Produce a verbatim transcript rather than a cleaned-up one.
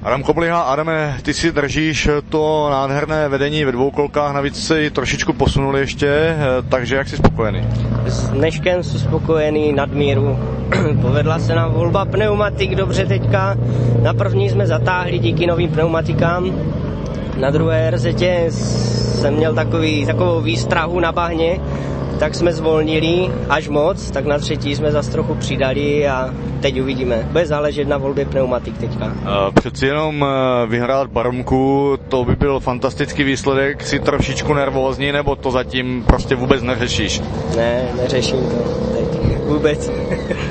Adam Kobliha, Adame, ty si držíš to nádherné vedení ve dvou kolkách, navíc si trošičku posunuli ještě, takže jak jsi spokojený? S dneškem jsem spokojený, nadmíru. Povedla se nám volba pneumatik dobře teďka. Na první jsme zatáhli díky novým pneumatikám. Na druhé rzetě jsem měl takový, takovou výstrahu na bahně, tak jsme zvolnili až moc, tak na třetí jsme zase trochu přidali a teď uvidíme. Bude záležet na volbě pneumatik teďka. Přeci jenom vyhrát Barmku, to by byl fantastický výsledek, si trošičku nervózní, nebo to zatím prostě vůbec neřešíš? Ne, neřeším to teď vůbec.